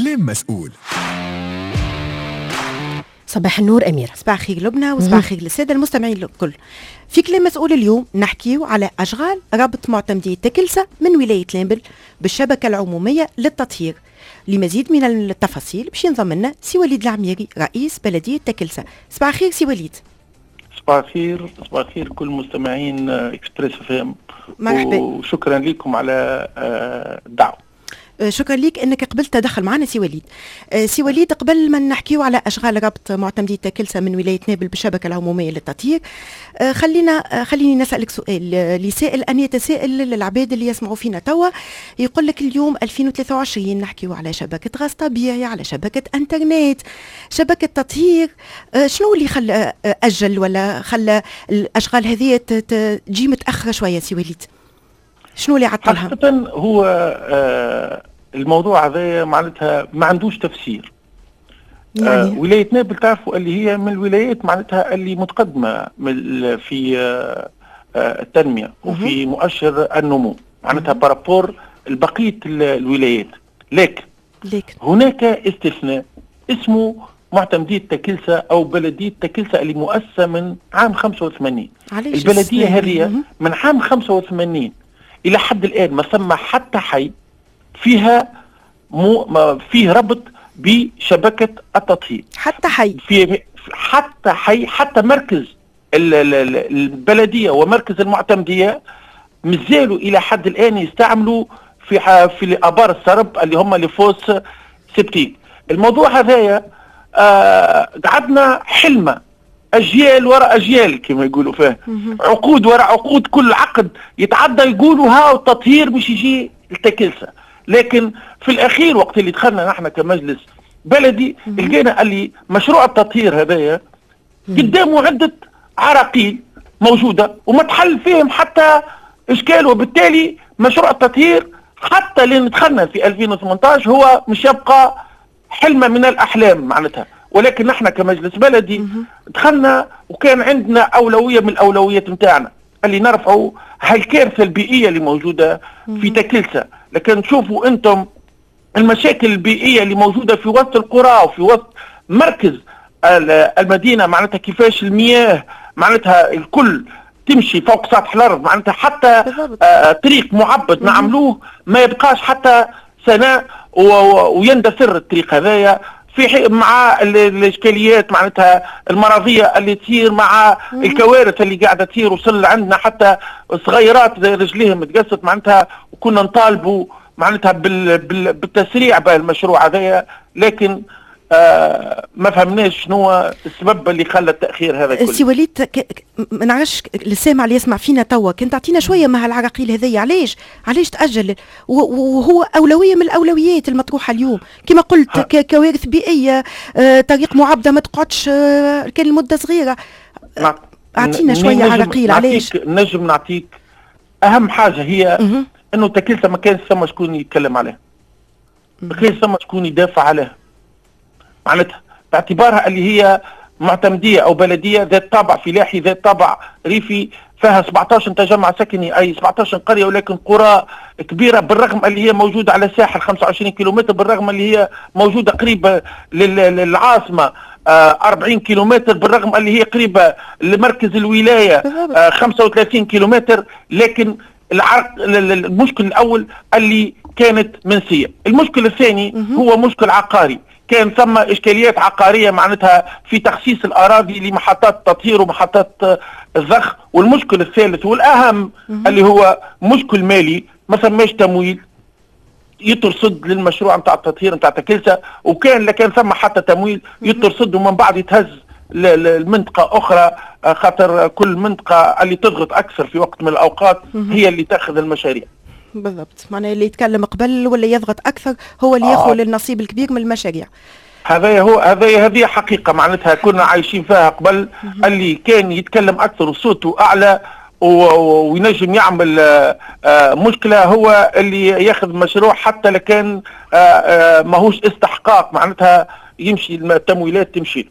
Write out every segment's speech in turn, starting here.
كلام مسؤول. صباح النور أميرة. صباح الخير لبنى وصباح الخير للسادة المستمعين الكل. في كلام مسؤول اليوم نحكيو على أشغال ربط معتمدي تكلسة من ولاية لامبل بالشبكة العمومية للتطهير. لمزيد من التفاصيل باش ينضم لنا سي وليد العميري رئيس بلدية تكلسة. صباح الخير سي وليد. صباح الخير، صباح الخير كل مستمعين اكسبريس فام. مرحبا وشكرا لكم على الدعوة. شكرا لك انك قبلت تدخل معنا سي وليد. سي وليد، قبل ما نحكيو على اشغال ربط معتمدي تكلسة من ولاية نابل بالشبكة العمومية للتطهير، خليني نسألك سؤال لسائل ان يتساءل للعباد اللي يسمعوا فينا توا. يقول لك اليوم 2023 نحكيو على شبكة غاز طبيعي، على شبكة انترنت، شبكة تطهير. شنو اللي خلى اجل ولا خلى الاشغال هذه تجي متأخرة شوية سي وليد؟ شنو اللي عطلها؟ حقيقة هو الموضوع هذا معناتها ما عندوش تفسير. يعني ولاية نابل تعرفوا اللي هي من الولايات معناتها اللي متقدمة في التنمية وفي مؤشر النمو معناتها بارابور البقية الولايات. لكن هناك استثناء اسمه معتمدية تكلسة أو بلدية تكلسة اللي مؤسسة من عام 85. البلدية هذه من عام 85 إلى حد الآن ما ثم حتى حي فيه ربط بشبكة التطهير. حتى حي حتى مركز البلدية ومركز المعتمدية مازالوا إلى حد الآن يستعملوا في آبار السرب اللي هم لفوس سبتيك. الموضوع هذايا قعدنا حلمة أجيال وراء أجيال كما يقولوا فيه، عقود وراء عقود، كل عقد يتعدى يقولوا ها التطهير مش يجي التكلسة. لكن في الأخير وقت اللي دخلنا نحن كمجلس بلدي لقينا اللي مشروع التطهير هذايا قدامه عدة عراقيل موجودة وما تحل فيهم حتى إشكال، وبالتالي مشروع التطهير حتى اللي دخلنا في 2018 هو مش يبقى حلمة من الأحلام معناتها. ولكن نحن كمجلس بلدي دخلنا وكان عندنا أولوية من الأولويات متاعنا اللي نرفعوا هالكارثة البيئية اللي موجودة في تكلسة. لكن شوفوا أنتم المشاكل البيئية اللي موجودة في وسط القرى وفي وسط مركز المدينة معناتها كيفاش المياه معناتها الكل تمشي فوق سطح الأرض معناتها حتى طريق معبد نعملوه ما يبقاش حتى سنة ويندثر الطريق هذايا في مع الاشكاليات معناتها المرضيه اللي تصير مع الكوارث اللي قاعده تصير. وصل عندنا حتى صغيرات رجليهم تقصت معناتها، وكنا نطالبوا معناتها بالتسريع بالمشروع هذايا. لكن ما فهمناش شنو السبب اللي خلى التاخير هذا كله. سي وليد، ما نعرفش السامع اللي يسمع فينا توا كنت تعطينا شويه مع العراقيل هذيا علاش تاجل، وهو اولويه من الاولويات المطروحه اليوم كما قلت كوارث بيئيه، طريق معبده ما تقعدش كان المده صغيره. اعطينا شويه عراقيل علاش. نجم نعطيك اهم حاجه هي انه تكلسة ما كانش ثم شكون يتكلم عليها، ما كانش ثم شكون يدافع عليها معناتها باعتبارها اللي هي معتمدية أو بلدية ذات طابع فلاحي، ذات طابع ريفي، فيها 17 تجمع سكني أي 17 قرية، ولكن قرى كبيرة بالرغم اللي هي موجودة على الساحل 25 كيلومتر، بالرغم اللي هي موجودة قريبة للعاصمة 40 كيلومتر، بالرغم اللي هي قريبة لمركز الولاية 35 كيلومتر. لكن المشكل الأول اللي كانت منسية. المشكل الثاني هو مشكل عقاري، كان ثم إشكاليات عقارية معناتها في تخصيص الأراضي لمحطات تطهير ومحطات الضخ. والمشكل الثالث والأهم اللي هو مشكل مالي، ما ثماش تمويل يترصد للمشروع نتاع التطهير نتاع تكلسة، وكان لكان ثم حتى تمويل يترصد ومن بعد يتهز للمنطقة أخرى، خاطر كل منطقة اللي تضغط أكثر في وقت من الأوقات هي اللي تأخذ المشاريع. بالضبط، معناه اللي يتكلم قبل ولا يضغط اكثر هو اللي ياخذ النصيب الكبير من المشاريع. هذه حقيقه معناتها كنا عايشين فيها قبل، اللي كان يتكلم اكثر وصوته اعلى وينجم يعمل مشكله هو اللي ياخذ مشروع حتى لكان ماهوش استحقاق معناتها يمشي التمويلات تمشي.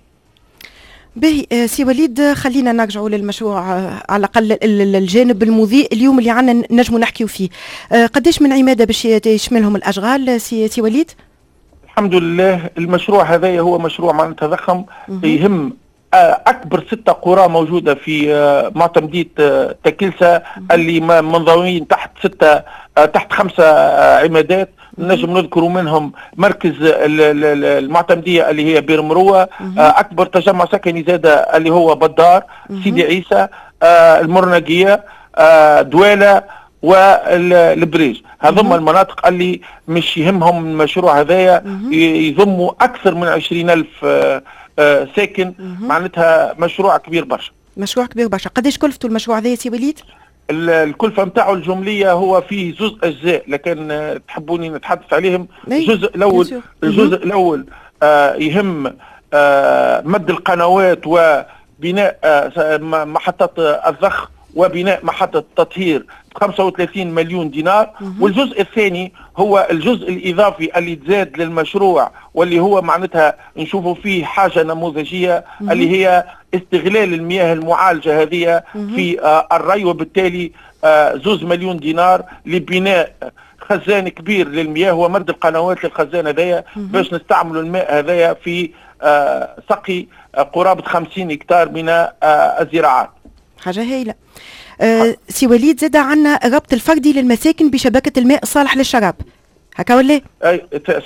باهي سي وليد، خلينا نرجعوا للمشروع على الأقل الجانب المضيء اليوم اللي عنا نجموا نحكيوا فيه. قداش من عمادة باش يشملهم الأشغال سي وليد؟ الحمد لله المشروع هذا هو مشروع معناتها ضخم يهم اكبر 6 قرى موجوده في معتمديه تكلسه اللي منضويين تحت 5 عمادات. نجم نذكر منهم مركز المعتمديه اللي هي بير مروه، اكبر تجمع سكني زاد اللي هو بدار، سيدي عيسى، المرنقيه، دواله والبريج. هذم المناطق اللي مش يهمهم المشروع هذايا، يضموا اكثر من 20,000 ساكن. معناتها مشروع كبير برشا. مشروع كبير برشا. قداش كلفته المشروع هذا يا سي وليد؟ الكلفة متاعه الجملية هو فيه زوز أجزاء، لكن تحبوني نتحدث عليهم. الجزء الأول يهم مد القنوات وبناء محطة الضخ وبناء محطة تطهير 35 مليون دينار. والجزء الثاني هو الجزء الإضافي اللي تزاد للمشروع، واللي هو معناتها نشوفوا فيه حاجة نموذجية، اللي هي استغلال المياه المعالجة هذه في الري، وبالتالي 2 مليون دينار لبناء خزان كبير للمياه ومد القنوات للخزان هذايا باش نستعملوا الماء هذايا في سقي قرابة 50 هكتار من الزراعات. حاجة هايلة. سي وليد، زاد عنا الربط الفردي للمساكن بشبكة الماء الصالح للشراب، هكا ولا؟ اي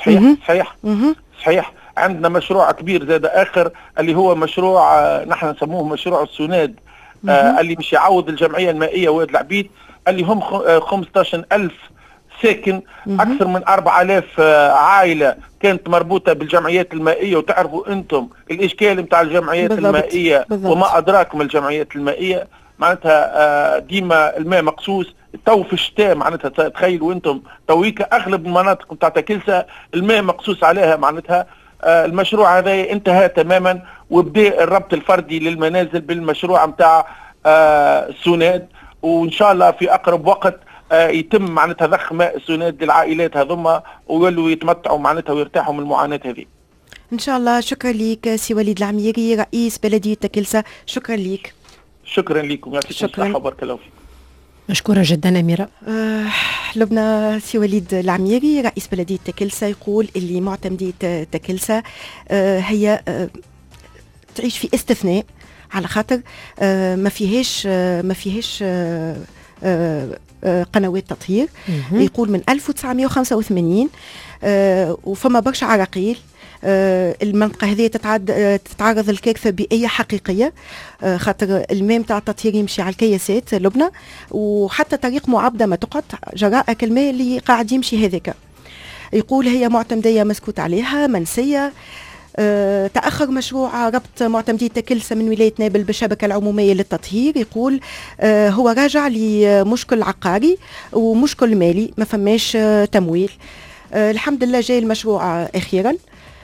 صحيح. عندنا مشروع كبير زاد اخر اللي هو مشروع نحن نسموه مشروع السوناد، اللي مش يعوض الجمعية المائية واد العبيد اللي هم 15,000 ساكن، أكثر من 4,000 عائلة كانت مربوطة بالجمعيات المائية. وتعرفوا أنتم الإشكال متاع الجمعيات المائية وما أدراكم الجمعيات المائية. معناتها ديما الماء مقصوص. تو في الشتاء معناتها تخيلوا أنتم تويك أغلب المناطق متاع تكلسة الماء مقصوص عليها. معناتها المشروع هذا انتهى تماما، وبدأ الربط الفردي للمنازل بالمشروع متاع السوناد، وإن شاء الله في أقرب وقت يتم معناتها ضخ ماء السوناد للعائلات هذوما ويولوا يتمتعوا معناتها ويرتاحوا من المعاناة هذه ان شاء الله. شكرا لك سي وليد العميري رئيس بلدية تكلسة. شكرا لك. شكرا لكم، يعطيكم الصحة وبارك الله فيك. مشكورة جدا أميرة. لبنى سي وليد العميري رئيس بلدية تكلسة يقول اللي معتمدية تكلسة هي تعيش في استثناء، على خاطر ما فيهاش قنوات تطهير. يقول من 1985 وفما برشا عراقيل. المنطقة هذه تتعرض للكارثة بيئية حقيقية، خاطر الماء متاع التطهير يمشي على الكياسات لبنى، وحتى طريق معبدة ما تقعد جراء الماء اللي قاعد يمشي هذاك. يقول هي معتمدية مسكوت عليها منسية. تأخر مشروع ربط معتمدية تكلسة من ولاية نابل بالشبكة العمومية للتطهير. يقول هو راجع لمشكل عقاري ومشكل مالي، ما فماش تمويل. الحمد لله جاي المشروع أخيرا.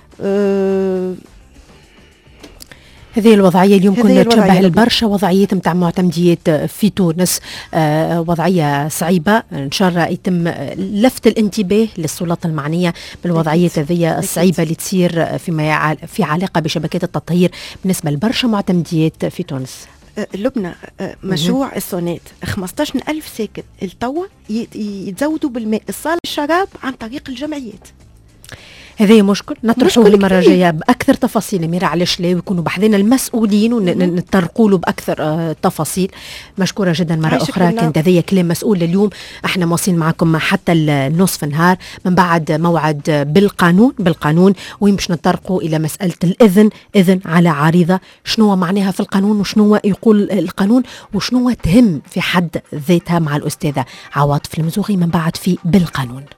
هذه الوضعية اليوم كنا تشبه البرشا وضعية متاع معتمديات في تونس، وضعية صعيبة. إن شاء الله يتم لفت الانتباه للسلطات المعنية بالوضعية هذه الصعيبة اللي تصير في علاقة بشبكات التطهير بالنسبة لبرشا معتمديات في تونس. لبنى مشروع السونات 15,000 ساكن التوا يتزودوا بالماء الصالح للشراب عن طريق الجمعيات. هذا مشكل نطرحوه المرة الجاية بأكثر تفاصيل. أميرة علاش لا يكونوا بحذنا المسؤولين ونتطرقوا له بأكثر تفاصيل. مشكورة جدا مرة أخرى. كانت هذه كلام مسؤول لليوم. احنا مواصلين معكم حتى النصف النهار من بعد موعد بالقانون وين باش نتطرقوا إلى مسألة الإذن على عريضة. شنو معناها في القانون وشنو يقول القانون وشنو تهم في حد ذاتها، مع الأستاذة عواطف المزوغي من بعد في بالقانون.